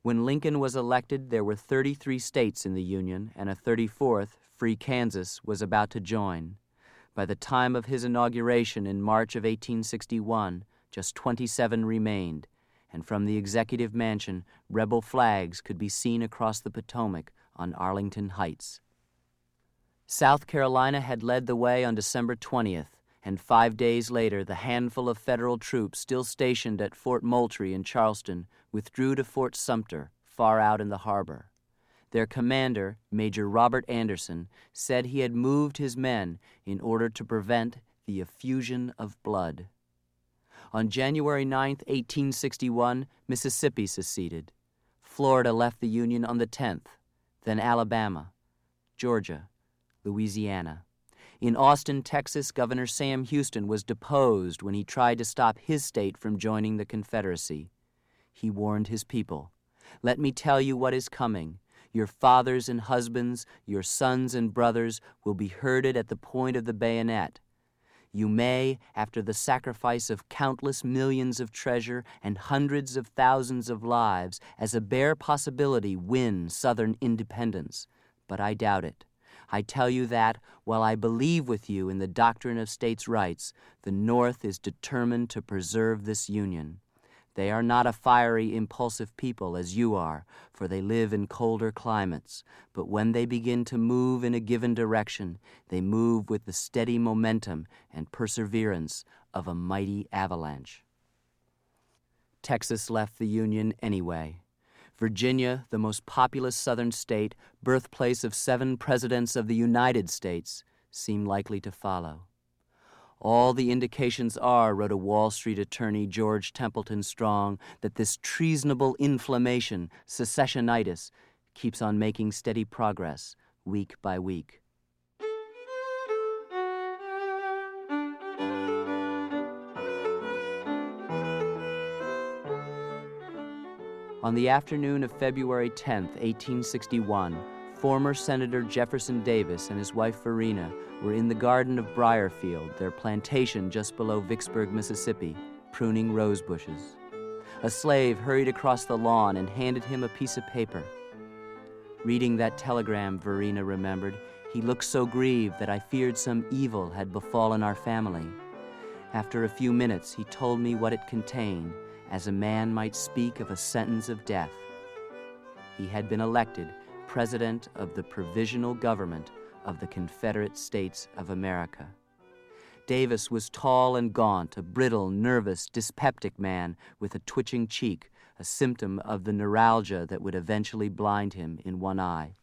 When Lincoln was elected, there were 33 states in the Union, and a 34th, Free Kansas, was about to join. By the time of his inauguration in March of 1861, just 27 remained, and from the Executive Mansion, rebel flags could be seen across the Potomac on Arlington Heights. South Carolina had led the way on December 20th, and 5 days later the handful of federal troops still stationed at Fort Moultrie in Charleston withdrew to Fort Sumter, far out in the harbor. Their commander, Major Robert Anderson, said he had moved his men in order to prevent the effusion of blood. On January 9, 1861, Mississippi seceded. Florida left the Union on the 10th, then Alabama, Georgia, Louisiana. In Austin, Texas, Governor Sam Houston was deposed when he tried to stop his state from joining the Confederacy. He warned his people, "Let me tell you what is coming. Your fathers and husbands, your sons and brothers will be herded at the point of the bayonet. You may, after the sacrifice of countless millions of treasure and hundreds of thousands of lives, as a bare possibility win Southern independence. But I doubt it. I tell you that, while I believe with you in the doctrine of states' rights, the North is determined to preserve this Union. They are not a fiery, impulsive people as you are, for they live in colder climates. But when they begin to move in a given direction, they move with the steady momentum and perseverance of a mighty avalanche." Texas left the Union anyway. Virginia, the most populous southern state, birthplace of 7 presidents of the United States, seemed likely to follow. "All the indications are," wrote a Wall Street attorney, George Templeton Strong, "that this treasonable inflammation, secessionitis, keeps on making steady progress, week by week." On the afternoon of February 10, 1861, former Senator Jefferson Davis and his wife Varina were in the garden of Briarfield, their plantation just below Vicksburg, Mississippi, pruning rose bushes. A slave hurried across the lawn and handed him a piece of paper. Reading that telegram, Varina remembered, he looked so grieved that I feared some evil had befallen our family. After a few minutes, he told me what it contained, as a man might speak of a sentence of death. He had been elected President of the Provisional Government of the Confederate States of America. Davis was tall and gaunt, a brittle, nervous, dyspeptic man with a twitching cheek, a symptom of the neuralgia that would eventually blind him in one eye.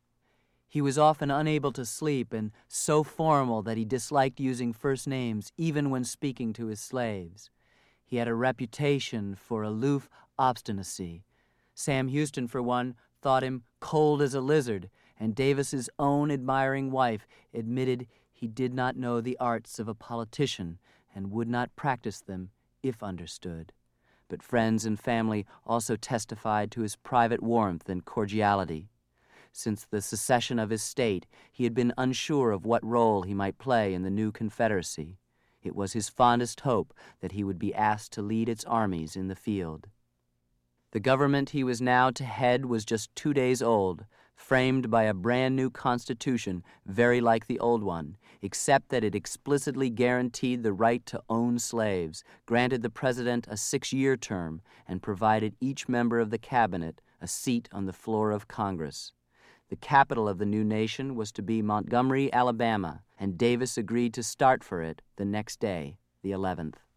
He was often unable to sleep and so formal that he disliked using first names even when speaking to his slaves. He had a reputation for aloof obstinacy. Sam Houston, for one, thought him cold as a lizard, and Davis's own admiring wife admitted he did not know the arts of a politician and would not practice them if understood. But friends and family also testified to his private warmth and cordiality. Since the secession of his state, he had been unsure of what role he might play in the new Confederacy. It was his fondest hope that he would be asked to lead its armies in the field. The government he was now to head was just 2 days old, framed by a brand-new constitution very like the old one, except that it explicitly guaranteed the right to own slaves, granted the president a 6-year term, and provided each member of the cabinet a seat on the floor of Congress. The capital of the new nation was to be Montgomery, Alabama, and Davis agreed to start for it the next day, the 11th.